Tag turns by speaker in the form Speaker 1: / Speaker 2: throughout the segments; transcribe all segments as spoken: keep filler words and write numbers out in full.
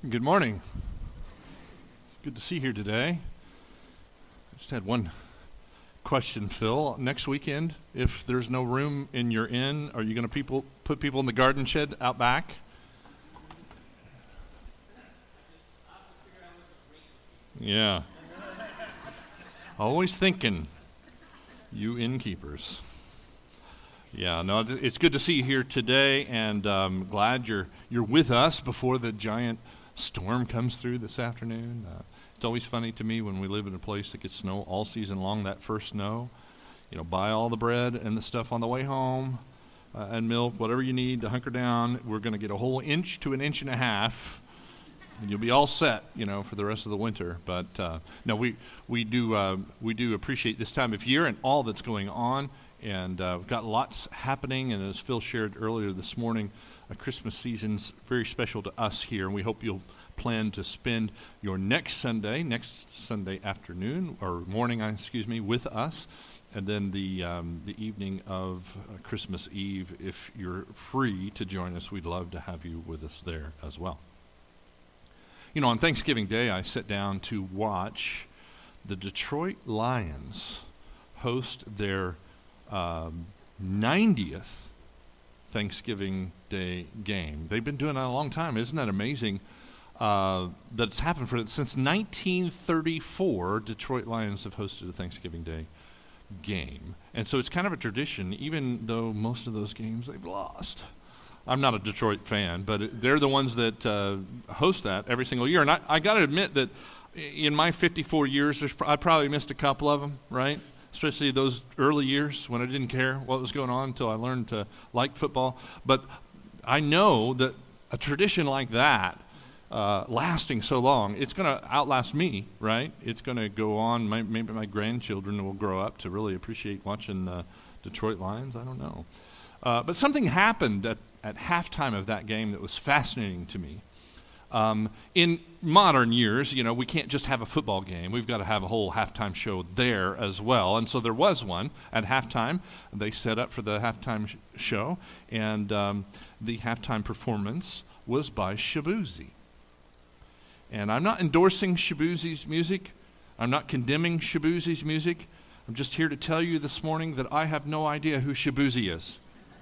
Speaker 1: Good morning. Good to see you here today. I just had one question, Phil. Next weekend, if there's no room in your inn, are you going to people put people in the garden shed out back? Yeah. Always thinking, you innkeepers. Yeah, no, it's good to see you here today, and um, glad you're you're with us before the giant storm comes through this afternoon. Uh, it's always funny to me when we live in a place that gets snow all season long, that first snow. You know, buy all the bread and the stuff on the way home, uh, and milk, whatever you need to hunker down. We're going to get a whole inch to an inch and a half, and you'll be all set, you know, for the rest of the winter. But uh, no, we we do uh, we do appreciate this time of year and all that's going on. And uh, we've got lots happening, and as Phil shared earlier this morning, uh, Christmas season's very special to us here, and we hope you'll plan to spend your next Sunday, next Sunday afternoon, or morning, excuse me, with us, and then the um, the evening of uh, Christmas Eve. If you're free to join us, we'd love to have you with us there as well. You know, on Thanksgiving Day, I sat down to watch the Detroit Lions host their Um, ninetieth Thanksgiving Day game. They've been doing that a long time. Isn't that amazing? Uh, that it's happened for since nineteen thirty-four. Detroit Lions have hosted a Thanksgiving Day game, and so it's kind of a tradition. Even though most of those games they've lost. I'm not a Detroit fan, but it, they're the ones that uh, host that every single year. And I, I got to admit that in my fifty-four years, there's, I probably missed a couple of them, right? Especially those early years when I didn't care what was going on until I learned to like football. But I know that a tradition like that, uh, lasting so long, it's going to outlast me, right? It's going to go on. My, maybe my grandchildren will grow up to really appreciate watching the Detroit Lions. I don't know. Uh, but something happened at, at halftime of that game that was fascinating to me. Um, in modern years, you know, we can't just have a football game. We've got to have a whole halftime show there as well. And so there was one at halftime. They set up for the halftime sh- show, and um, the halftime performance was by Shaboozey. And I'm not endorsing Shaboozey's music. I'm not condemning Shaboozey's music. I'm just here to tell you this morning that I have no idea who Shaboozey is.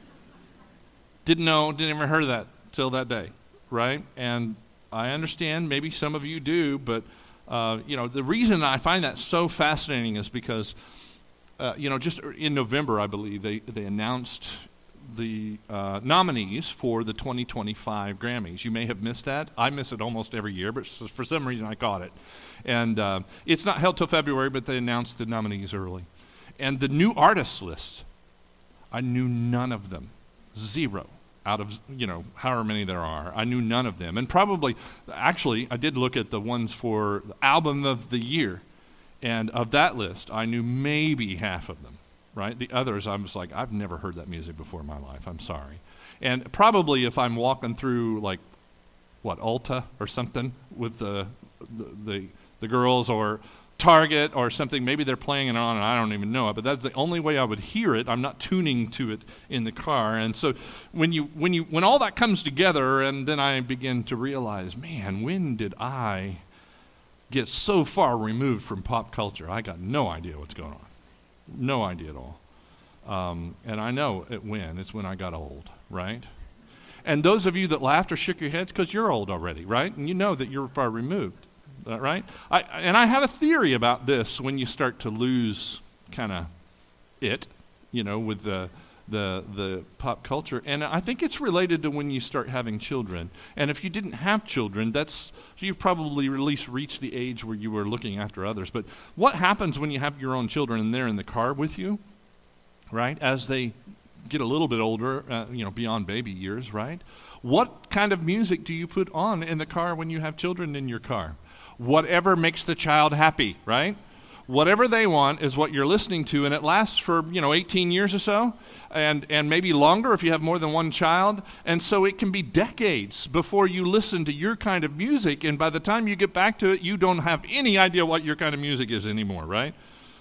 Speaker 1: Didn't know, didn't ever heard of that till that day, right? And I understand maybe some of you do, but uh, you know, the reason I find that so fascinating is because uh, you know, just in November, I believe they they announced the uh, nominees for the twenty twenty-five Grammys. You may have missed that. I miss it almost every year, but for some reason I caught it. And uh, it's not held till February, but they announced the nominees early. And the new artists list, I knew none of them, zero. Out of, you know, however many there are. I knew none of them. And probably, actually, I did look at the ones for the album of the year. And of that list, I knew maybe half of them, right? The others, I was like, I've never heard that music before in my life. I'm sorry. And probably if I'm walking through, like, what, Ulta or something with the the, the, the girls, or Target or something, maybe they're playing it on and I don't even know it, but that's the only way I would hear it. I'm not tuning to it in the car. And so when you when you when all that comes together, and then I begin to realize, man, when did I get so far removed from pop culture? I got no idea what's going on. No idea at all. Um, and I know it when. It's when I got old, right? And those of you that laughed or shook your heads, because you're old already, right? And you know that you're far removed. That right? I, and I have a theory about this when you start to lose kind of it, you know, with the, the the pop culture. And I think it's related to when you start having children. And if you didn't have children, that's you've probably at least reached the age where you were looking after others. But what happens when you have your own children and they're in the car with you, right, as they get a little bit older, uh, you know, beyond baby years, right? What kind of music do you put on in the car when you have children in your car? Whatever makes the child happy, right? Whatever they want is what you're listening to, and it lasts for, you know, eighteen years or so, and, and maybe longer if you have more than one child. And so it can be decades before you listen to your kind of music, and by the time you get back to it, you don't have any idea what your kind of music is anymore, right?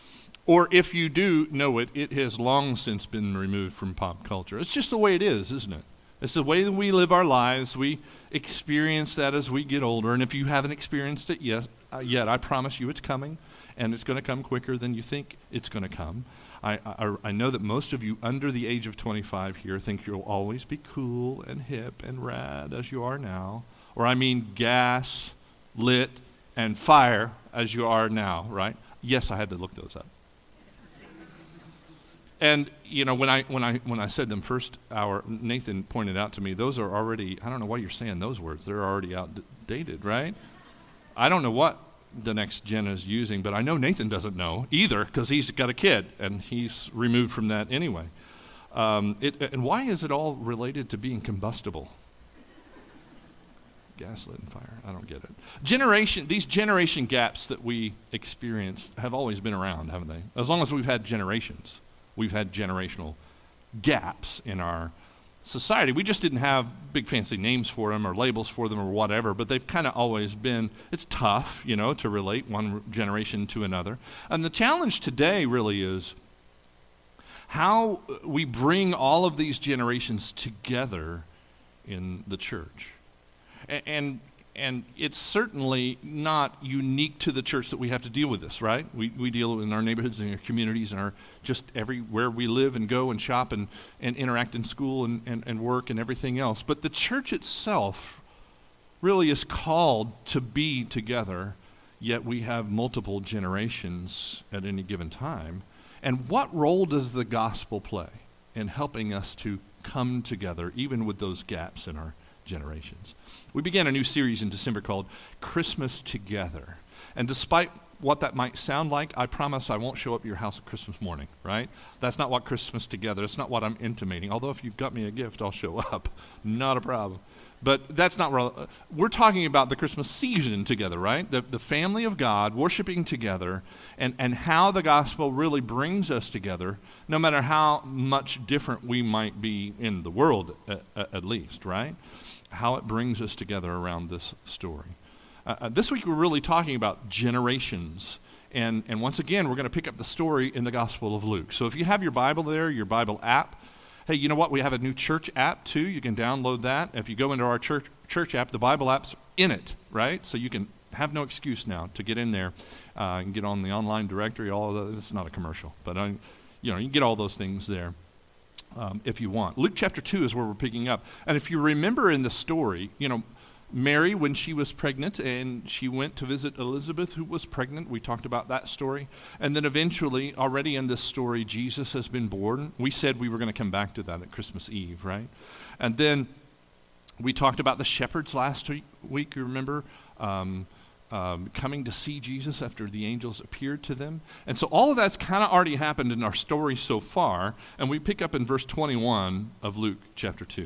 Speaker 1: Or if you do know it, it has long since been removed from pop culture. It's just the way it is, isn't it? It's the way that we live our lives. We experience that as we get older. And if you haven't experienced it yet, uh, yet I promise you it's coming, and it's going to come quicker than you think it's going to come. I, I, I know that most of you under the age of twenty-five here think you'll always be cool and hip and rad as you are now. Or I mean gas, lit, and fire as you are now, right? Yes, I had to look those up. And you know, when I when I when I said them first hour, Nathan pointed out to me, those are already, I don't know why you're saying those words. They're already outdated, right? I don't know what the next gen is using, but I know Nathan doesn't know either because he's got a kid and he's removed from that anyway. Um, it, and why is it all related to being combustible? Gaslit and fire, I don't get it. Generation, these generation gaps that we experience have always been around, haven't they? As long as we've had generations. We've had generational gaps in our society. We just didn't have big fancy names for them or labels for them or whatever, but they've kind of always been, it's tough, you know, to relate one generation to another. And the challenge today really is how we bring all of these generations together in the church. And, and And it's certainly not unique to the church that we have to deal with this, right? We we deal in our neighborhoods and our communities and our just everywhere we live and go and shop and, and interact in school and, and, and work and everything else. But the church itself really is called to be together, yet we have multiple generations at any given time. And what role does the gospel play in helping us to come together, even with those gaps in our generations? We began a new series in December called Christmas Together. And despite what that might sound like, I promise I won't show up at your house at Christmas morning, right? That's not what Christmas Together, it's not what I'm intimating. Although if you've got me a gift, I'll show up. Not a problem. But that's not what we're talking about, the Christmas season together, right? The, the family of God worshiping together and, and how the gospel really brings us together, no matter how much different we might be in the world, at, at least, right? How it brings us together around this story. Uh, this week we're really talking about generations. And, and once again, we're going to pick up the story in the Gospel of Luke. So if you have your Bible there, your Bible app, hey, you know what? We have a new church app too. You can download that. If you go into our church church app, the Bible app's in it, right? So you can have no excuse now to get in there uh, and get on the online directory. All of that. It's not a commercial, but uh, you know, you can get all those things there. Um, if you want. Luke chapter two is where we're picking up. And if you remember in the story, you know, Mary, when she was pregnant and she went to visit Elizabeth, who was pregnant, we talked about that story. And then eventually, already in this story, Jesus has been born. We said we were going to come back to that at Christmas Eve, right? And then we talked about the shepherds last week, week you remember? Um, Um, coming to see Jesus after the angels appeared to them. And so all of that's kind of already happened in our story so far, and we pick up in verse twenty-one of Luke chapter two.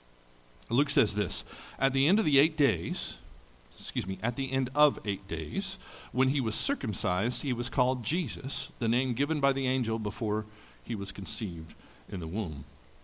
Speaker 1: Luke says this, at the end of the eight days, excuse me, at the end of eight days, when he was circumcised, he was called Jesus, the name given by the angel before he was conceived in the womb.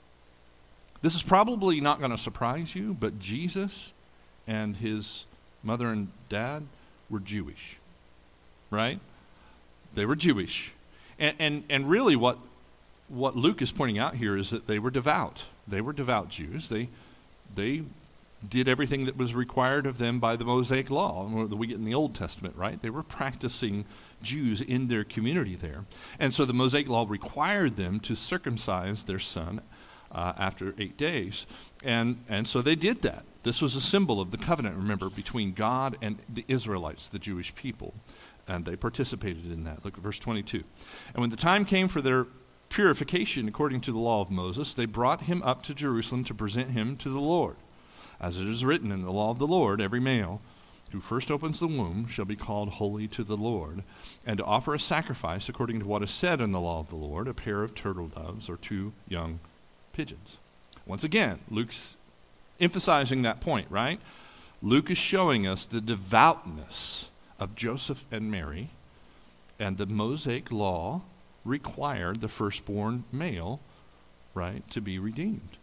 Speaker 1: This is probably not going to surprise you, but Jesus and his mother and dad were Jewish, right? They were Jewish. And, and and really what what Luke is pointing out here is that they were devout. They were devout Jews. They they did everything that was required of them by the Mosaic law that we get in the Old Testament, right? They were practicing Jews in their community there. And so the Mosaic law required them to circumcise their son uh, after eight days. And and so they did that. This was a symbol of the covenant, remember, between God and the Israelites, the Jewish people. And they participated in that. Look at verse twenty-two. And when the time came for their purification according to the law of Moses, they brought him up to Jerusalem to present him to the Lord. As it is written in the law of the Lord, every male who first opens the womb shall be called holy to the Lord, and to offer a sacrifice according to what is said in the law of the Lord, a pair of turtle doves or two young pigeons. Once again, Luke's emphasizing that point, right? Luke is showing us the devoutness of Joseph and Mary, and the Mosaic law required the firstborn male, right, to be redeemed.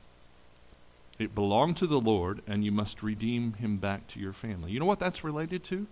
Speaker 1: It belonged to the Lord, and you must redeem him back to your family. You know what that's related to?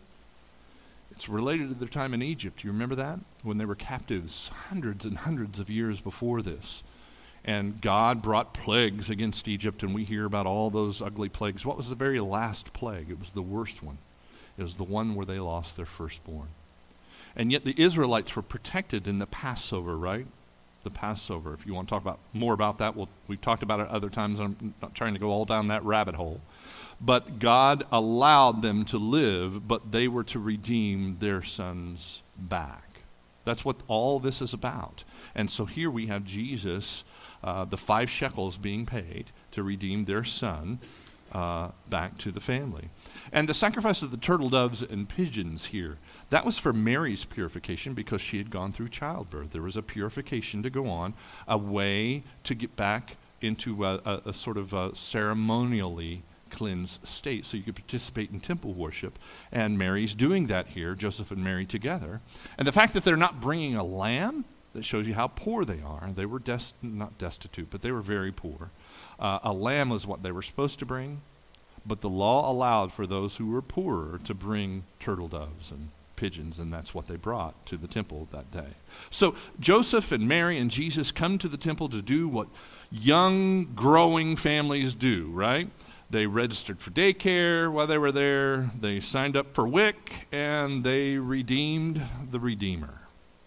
Speaker 1: It's related to their time in Egypt. You remember that? When they were captives hundreds and hundreds of years before this. and God brought plagues against Egypt, and we hear about all those ugly plagues. What was the very last plague? It was the worst one. It was the one where they lost their firstborn. And yet the Israelites were protected in the Passover, right? The Passover. If you want to talk about more about that, we'll, we've talked about it other times. I'm not trying to go all down that rabbit hole. But God allowed them to live, but they were to redeem their sons back. That's what all this is about. And so here we have Jesus, uh, the five shekels being paid to redeem their son uh, back to the family. And the sacrifice of the turtle doves and pigeons here, that was for Mary's purification because she had gone through childbirth. There was a purification to go on, a way to get back into a, a, a sort of a ceremonially cleansed state so you could participate in temple worship. And Mary's doing that here, Joseph and Mary together. And the fact that they're not bringing a lamb, that shows you how poor they are. They were dest- not destitute, but they were very poor. Uh, a lamb was what they were supposed to bring, but the law allowed for those who were poorer to bring turtle doves and pigeons, and that's what they brought to the temple that day. So Joseph and Mary and Jesus come to the temple to do what young, growing families do, right? They registered for daycare while they were there. They signed up for W I C, and they redeemed the Redeemer.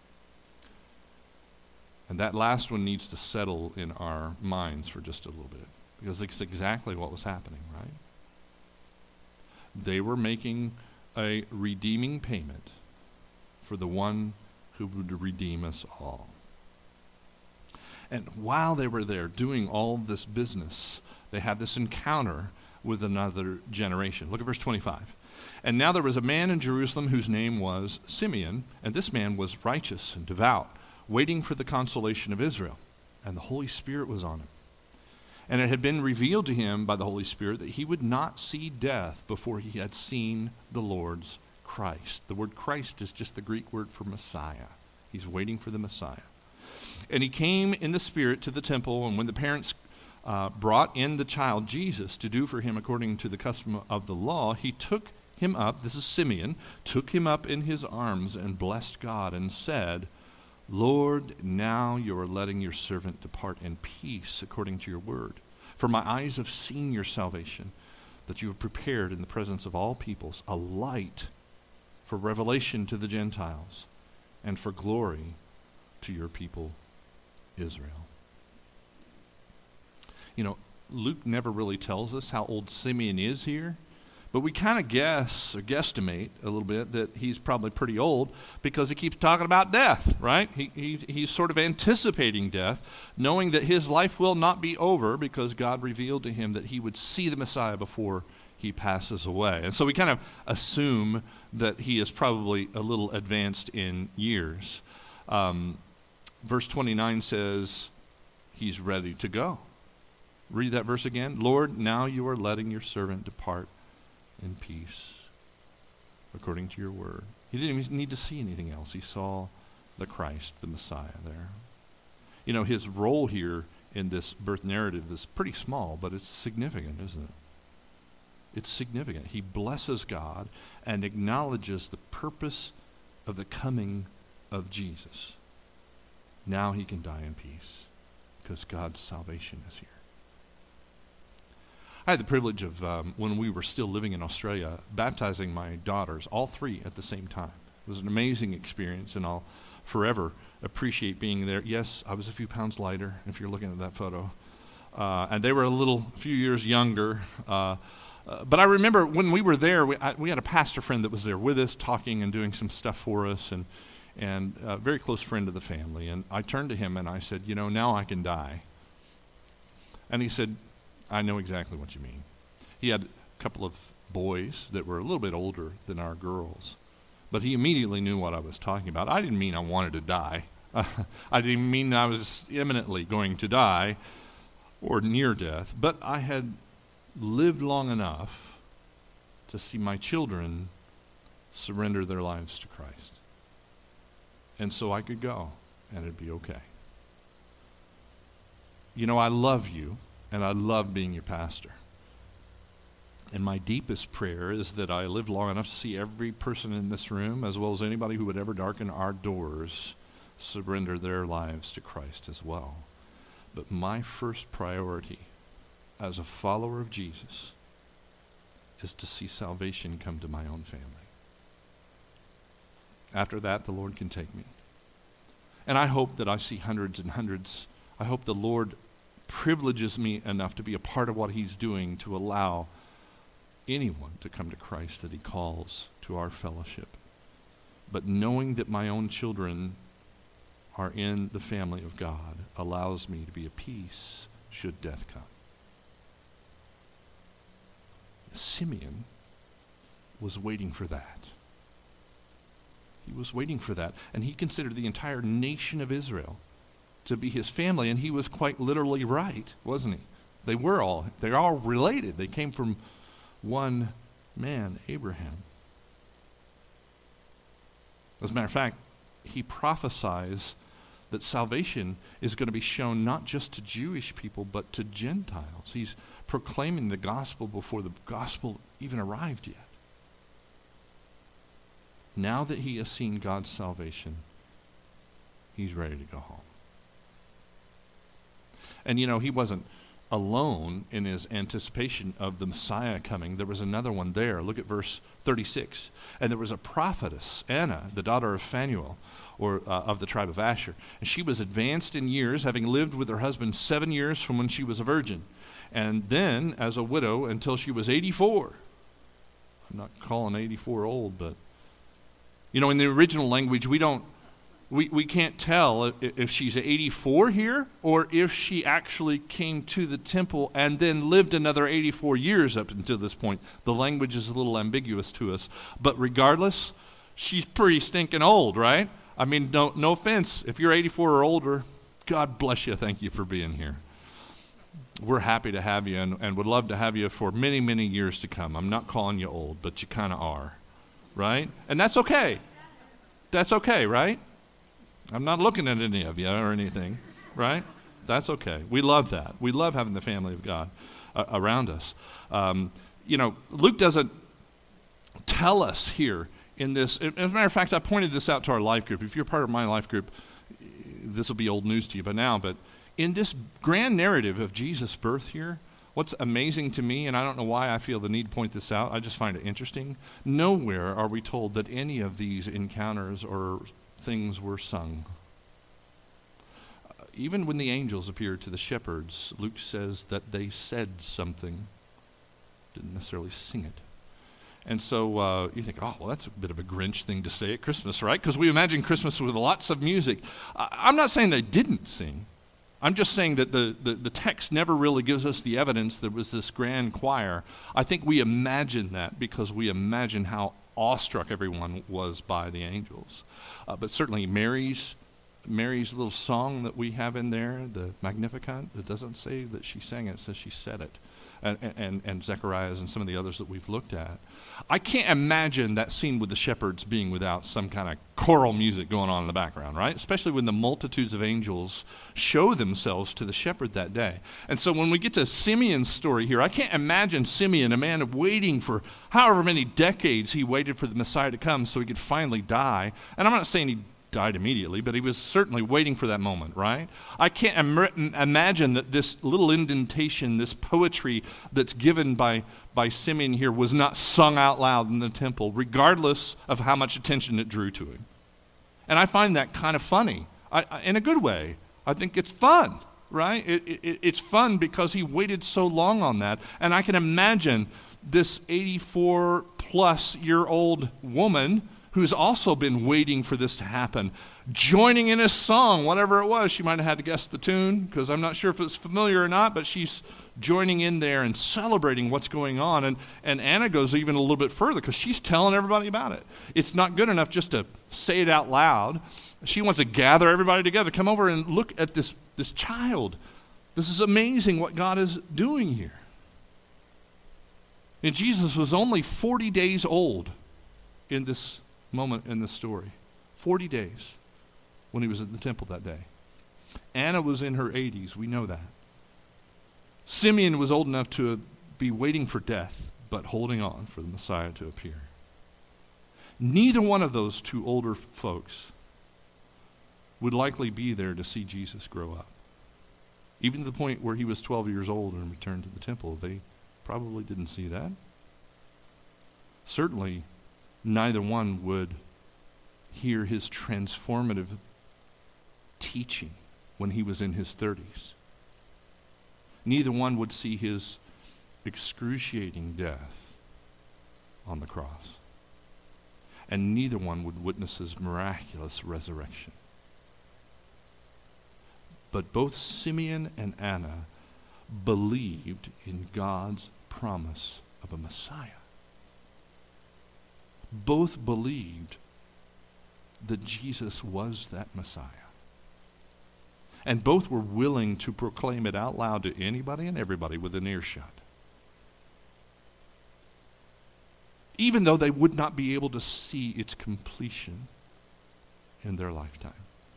Speaker 1: And that last one needs to settle in our minds for just a little bit, because it's exactly what was happening, right? They were making a redeeming payment for the one who would redeem us all. And while they were there doing all this business, they had this encounter with another generation. Look at verse twenty-five. And now there was a man in Jerusalem whose name was Simeon, and this man was righteous and devout, waiting for the consolation of Israel. And the Holy Spirit was on him. And it had been revealed to him by the Holy Spirit that he would not see death before he had seen the Lord's Christ. The word Christ is just the Greek word for Messiah. He's waiting for the Messiah. And he came in the Spirit to the temple, and when the parents uh, brought in the child Jesus to do for him according to the custom of the law, he took him up, this is Simeon, took him up in his arms and blessed God and said, Lord, now you are letting your servant depart in peace according to your word. For my eyes have seen your salvation, that you have prepared in the presence of all peoples a light for revelation to the Gentiles and for glory to your people Israel. You know, Luke never really tells us how old Simeon is here, but we kind of guess or guesstimate a little bit that he's probably pretty old because he keeps talking about death, right? He, he He's sort of anticipating death, knowing that his life will not be over because God revealed to him that he would see the Messiah before he passes away. And so we kind of assume that he is probably a little advanced in years. Um, verse twenty-nine says he's ready to go. Read that verse again. Lord, now you are letting your servant depart in peace according to your word. He didn't even need to see anything else. He saw the Christ, the Messiah there. You know, his role here in this birth narrative is pretty small, but it's significant, isn't it? It's significant. He blesses God and acknowledges the purpose of the coming of Jesus. Now he can die in peace because God's salvation is here. I had the privilege of, um, when we were still living in Australia, baptizing my daughters, all three at the same time. It was an amazing experience, and I'll forever appreciate being there. Yes, I was a few pounds lighter, if you're looking at that photo. Uh, and they were a little, a few years younger. Uh, uh, but I remember when we were there, we, I, we had a pastor friend that was there with us, talking and doing some stuff for us, and, and a very close friend of the family. And I turned to him and I said, you know, now I can die. And he said, I know exactly what you mean. He had a couple of boys that were a little bit older than our girls, but he immediately knew what I was talking about. I didn't mean I wanted to die. Uh, I didn't mean I was imminently going to die or near death, but I had lived long enough to see my children surrender their lives to Christ. And so I could go, and it'd be okay. You know, I love you. And I love being your pastor. And my deepest prayer is that I live long enough to see every person in this room, as well as anybody who would ever darken our doors, surrender their lives to Christ as well. But my first priority as a follower of Jesus is to see salvation come to my own family. After that, the Lord can take me. And I hope that I see hundreds and hundreds. I hope the Lord privileges me enough to be a part of what he's doing to allow anyone to come to Christ that he calls to our fellowship. But knowing that my own children are in the family of God allows me to be at peace should death come. Simeon was waiting for that. He was waiting for that. And he considered the entire nation of Israel to be his family. And he was quite literally right, wasn't he? They were all, they're all related. They came from one man, Abraham. As a matter of fact, he prophesies that salvation is going to be shown not just to Jewish people, but to Gentiles. He's proclaiming the gospel before the gospel even arrived yet. Now that he has seen God's salvation, he's ready to go home. And you know, he wasn't alone in his anticipation of the Messiah coming. There was another one there. Look at verse thirty-six. And there was a prophetess, Anna, the daughter of Phanuel, or uh, of the tribe of Asher. And she was advanced in years, having lived with her husband seven years from when she was a virgin. And then as a widow until she was eighty-four. I'm not calling eighty-four old, but you know, in the original language, we don't, we, we can't tell if, if she's eighty-four here or if she actually came to the temple and then lived another eighty-four years up until this point. The language is a little ambiguous to us. But regardless, she's pretty stinking old, right? I mean, no, no offense. If you're eighty-four or older, God bless you. Thank you for being here. We're happy to have you and, and would love to have you for many, many years to come. I'm not calling you old, but you kind of are. Right? And that's okay. That's okay, right? I'm not looking at any of you or anything, right? That's okay. We love that. We love having the family of God uh, around us. Um, you know, Luke doesn't tell us here in this. As a matter of fact, I pointed this out to our life group. If you're part of my life group, this will be old news to you by now, but in this grand narrative of Jesus' birth here, what's amazing to me, and I don't know why I feel the need to point this out, I just find it interesting, nowhere are we told that any of these encounters or things were sung. Uh, even when the angels appeared to the shepherds, Luke says that they said something, didn't necessarily sing it. And so uh, you think, oh, well, that's a bit of a Grinch thing to say at Christmas, right? Because we imagine Christmas with lots of music. I- I'm not saying they didn't sing. I'm just saying that the, the, the text never really gives us the evidence there was this grand choir. I think we imagine that because we imagine how awestruck everyone was by the angels. Uh, but certainly Mary's Mary's little song that we have in there, the Magnificat, it doesn't say that she sang it, it says she said it. And, and, and Zechariah's and some of the others that we've looked at. I can't imagine that scene with the shepherds being without some kind of choral music going on in the background, right? Especially when the multitudes of angels show themselves to the shepherd that day. And so when we get to Simeon's story here, I can't imagine Simeon, a man waiting for however many decades he waited for the Messiah to come so he could finally die. And I'm not saying he died immediately, but he was certainly waiting for that moment, right? I can't Im- imagine that this little indentation, this poetry that's given by, by Simeon here was not sung out loud in the temple, regardless of how much attention it drew to him. And I find that kind of funny, I, I, in a good way. I think it's fun, right? It, it, it's fun because he waited so long on that. And I can imagine this eighty-four plus year old woman who's also been waiting for this to happen, joining in a song, whatever it was. She might have had to guess the tune, because I'm not sure if it's familiar or not, but she's joining in there and celebrating what's going on. And, and Anna goes even a little bit further, because she's telling everybody about it. It's not good enough just to say it out loud. She wants to gather everybody together. Come over and look at this, this child. This is amazing what God is doing here. And Jesus was only forty days old in this moment in the story. forty days when he was at the temple that day. Anna was in her eighties, we know that. Simeon was old enough to be waiting for death, but holding on for the Messiah to appear. Neither one of those two older folks would likely be there to see Jesus grow up. Even to the point where he was twelve years old and returned to the temple, they probably didn't see that. Certainly, neither one would hear his transformative teaching when he was in his thirties. Neither one would see his excruciating death on the cross. And neither one would witness his miraculous resurrection. But both Simeon and Anna believed in God's promise of a Messiah. Both believed that Jesus was that Messiah. And both were willing to proclaim it out loud to anybody and everybody within earshot. Even though they would not be able to see its completion in their lifetime.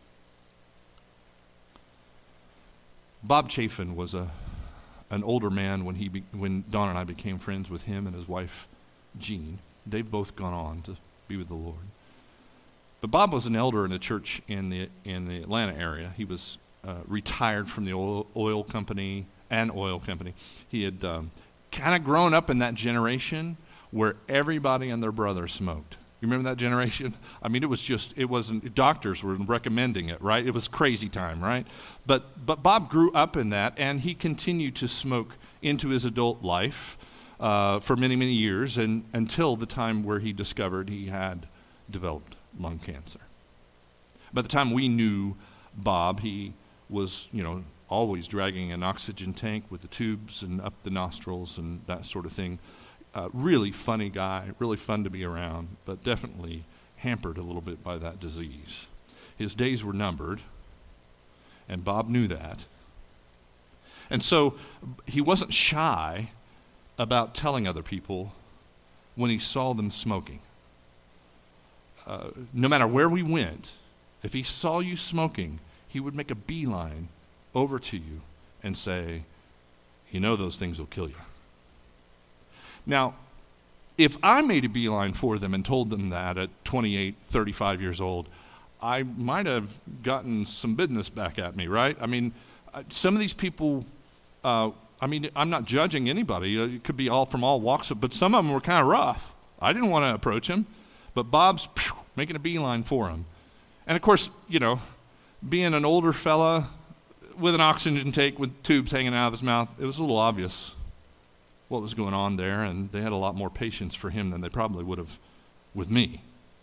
Speaker 1: Bob Chafin was a an older man when he be, when Don and I became friends with him and his wife Jean. They've both gone on to be with the Lord. But Bob was an elder in a church in the in the Atlanta area. He was uh, retired from the oil, oil company and oil company. He had um, kind of grown up in that generation where everybody and their brother smoked. You remember that generation? I mean, it was just, it wasn't, doctors were recommending it, right? It was crazy time, right? But but Bob grew up in that, and he continued to smoke into his adult life uh, for many, many years, and until the time where he discovered he had developed lung cancer. By the time we knew Bob, he was, you know, always dragging an oxygen tank with the tubes and up the nostrils and that sort of thing. Uh, really funny guy, really fun to be around, but definitely hampered a little bit by that disease. His days were numbered, and Bob knew that. And so he wasn't shy about telling other people when he saw them smoking. Uh, no matter where we went, if he saw you smoking, he would make a beeline over to you and say, you know those things will kill you. Now, if I made a beeline for them and told them that at twenty-eight, thirty-five years old, I might have gotten some business back at me, right? I mean, some of these people, uh, I mean, I'm not judging anybody. It could be all from all walks, of, but some of them were kind of rough. I didn't want to approach him, but Bob's phew, making a beeline for him. And of course, you know, being an older fella with an oxygen tank with tubes hanging out of his mouth, it was a little obvious what was going on there, and they had a lot more patience for him than they probably would have with me.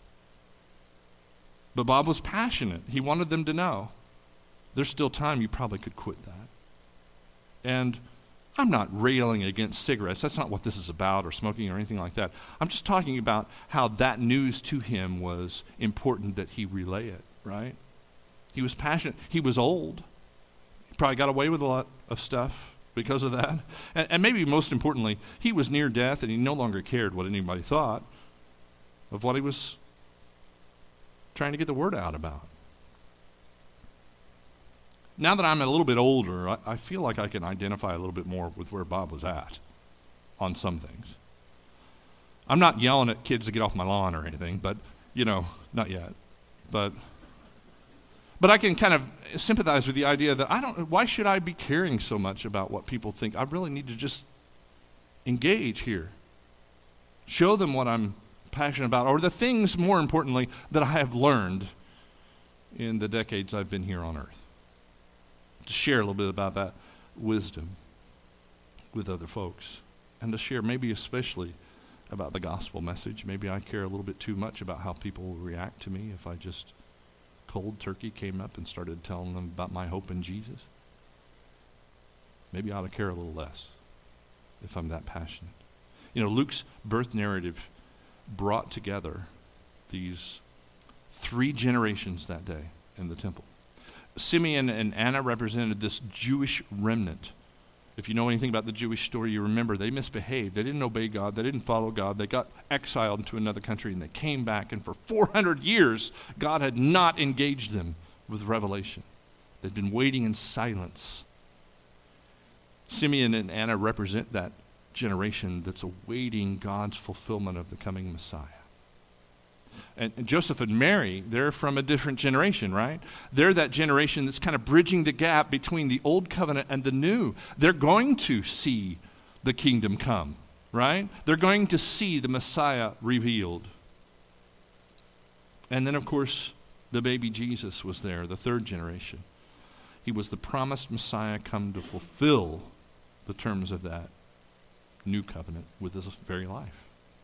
Speaker 1: But Bob was passionate. He wanted them to know there's still time, you probably could quit that. And I'm not railing against cigarettes. That's not what this is about, or smoking or anything like that. I'm just talking about how that news to him was important that he relay it, right? He was passionate. He was old. He probably got away with a lot of stuff because of that. And, and maybe most importantly, he was near death and he no longer cared what anybody thought of what he was trying to get the word out about. Now that I'm a little bit older, I, I feel like I can identify a little bit more with where Bob was at on some things. I'm not yelling at kids to get off my lawn or anything, but, you know, not yet. But But I can kind of sympathize with the idea that I don't, why should I be caring so much about what people think? I really need to just engage here. Show them what I'm passionate about, or the things, more importantly, that I have learned in the decades I've been here on earth. To share a little bit about that wisdom with other folks. And to share maybe especially about the gospel message. Maybe I care a little bit too much about how people will react to me if I just cold turkey came up and started telling them about my hope in Jesus. Maybe I ought to care a little less if I'm that passionate. You know, Luke's birth narrative brought together these three generations that day in the temple. Simeon and Anna represented this Jewish remnant. If you know anything about the Jewish story, you remember they misbehaved. They didn't obey God. They didn't follow God. They got exiled into another country, and they came back. And for four hundred years, God had not engaged them with revelation. They'd been waiting in silence. Simeon and Anna represent that generation that's awaiting God's fulfillment of the coming Messiah. And, and Joseph and Mary, they're from a different generation, right? They're that generation that's kind of bridging the gap between the old covenant and the new. They're going to see the kingdom come, right? They're going to see the Messiah revealed. And then, of course, the baby Jesus was there, the third generation. He was the promised Messiah come to fulfill the terms of that new covenant with his very life.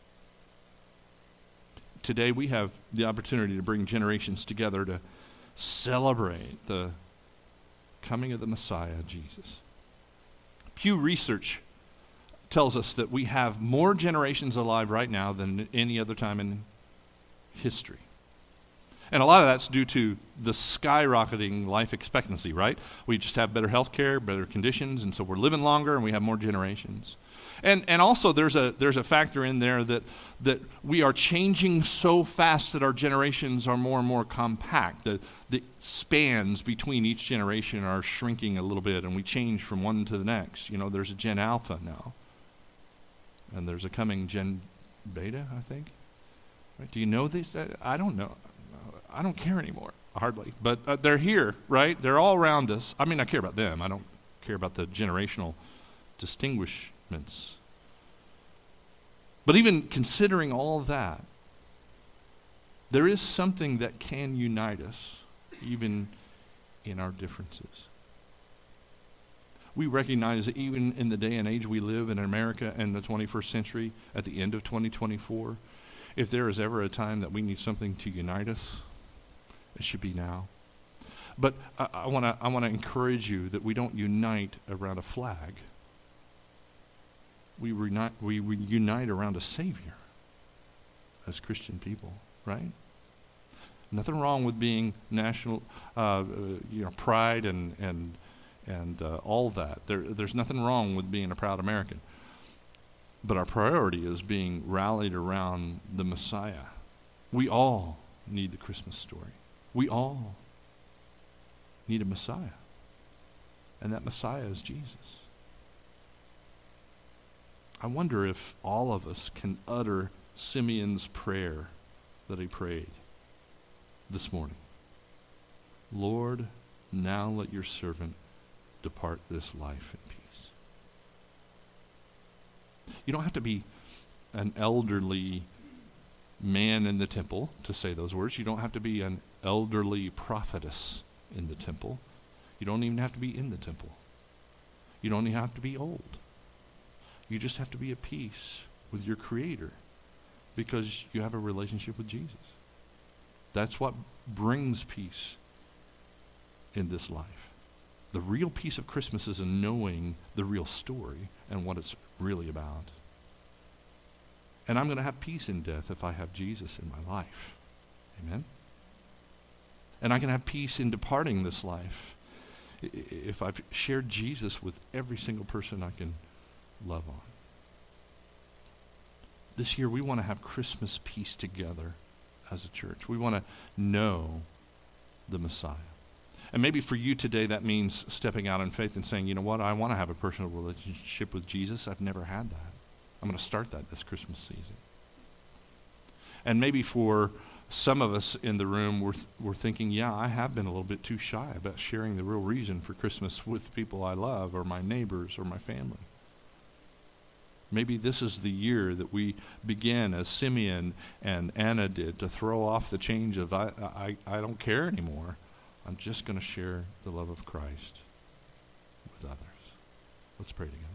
Speaker 1: Today we have the opportunity to bring generations together to celebrate the coming of the Messiah, Jesus. Pew Research tells us that we have more generations alive right now than any other time in history. And a lot of that's due to the skyrocketing life expectancy, right? We just have better health care, better conditions, and so we're living longer and we have more generations. And and also there's a there's a factor in there that that we are changing so fast that our generations are more and more compact. The the spans between each generation are shrinking a little bit, and we change from one to the next. You know, there's a Gen Alpha now. And there's a coming Gen Beta, I think. Right? Do you know these? I don't know. I don't care anymore, hardly. But uh, they're here, right? They're all around us. I mean, I care about them. I don't care about the generational distinguishments. But even considering all that, there is something that can unite us, even in our differences. We recognize that even in the day and age we live in America in the twenty-first century, at the end of twenty twenty-four, if there is ever a time that we need something to unite us, it should be now. But I want to I want to encourage you that we don't unite around a flag. We reunite, we reunite around a Savior as Christian people, right? Nothing wrong with being national, uh, uh, you know, pride and and and uh, all that. There, there's nothing wrong with being a proud American. But our priority is being rallied around the Messiah. We all need the Christmas story. We all need a Messiah. And that Messiah is Jesus. I wonder if all of us can utter Simeon's prayer that he prayed this morning. Lord, now let your servant depart this life in peace. You don't have to be an elderly man in the temple to say those words. You don't have to be an elderly prophetess in the temple. You don't even have to be in the temple. You don't even have to be old. You just have to be at peace with your Creator because you have a relationship with Jesus. That's what brings peace in this life. The real peace of Christmas is in knowing the real story and what it's really about. And I'm going to have peace in death if I have Jesus in my life. Amen? And I can have peace in departing this life if I've shared Jesus with every single person I can love on. This year we want to have Christmas peace together as a church. We want to know the Messiah. And maybe for you today that means stepping out in faith and saying, you know what, I want to have a personal relationship with Jesus. I've never had that. I'm going to start that this Christmas season. And maybe for some of us in the room, we're, th- we're thinking, yeah, I have been a little bit too shy about sharing the real reason for Christmas with people I love or my neighbors or my family. Maybe this is the year that we begin, as Simeon and Anna did, to throw off the change of, I, I, I don't care anymore. I'm just going to share the love of Christ with others. Let's pray together.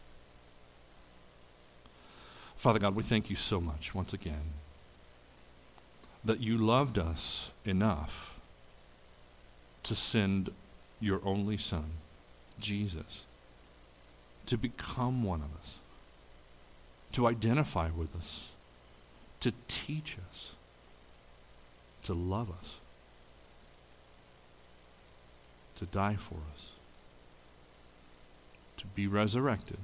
Speaker 1: Father God, we thank you so much once again that you loved us enough to send your only Son, Jesus, to become one of us, to identify with us, to teach us, to love us, to die for us, to be resurrected,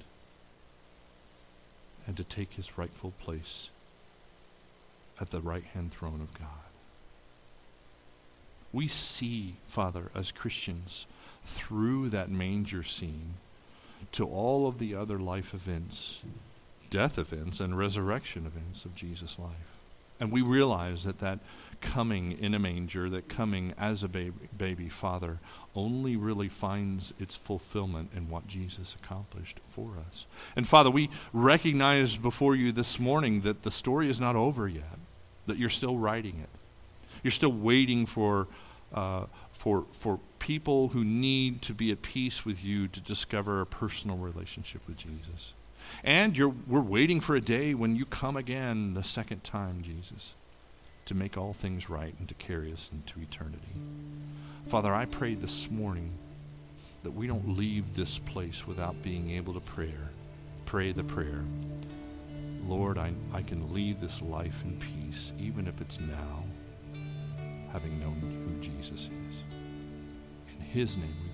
Speaker 1: and to take his rightful place at the right-hand throne of God. We see, Father, as Christians, through that manger scene to all of the other life events, death events, and resurrection events of Jesus' life. And we realize that that coming in a manger, that coming as a baby, baby Father, only really finds its fulfillment in what Jesus accomplished for us. And Father, we recognize before you this morning that the story is not over yet, that you're still writing it. You're still waiting for uh, for for people who need to be at peace with you to discover a personal relationship with Jesus. And you're, we're waiting for a day when you come again the second time, Jesus, to make all things right and to carry us into eternity. Father, I pray this morning that we don't leave this place without being able to pray, pray the prayer. Lord, I, I can leave this life in peace, even if it's now, having known who Jesus is. In his name we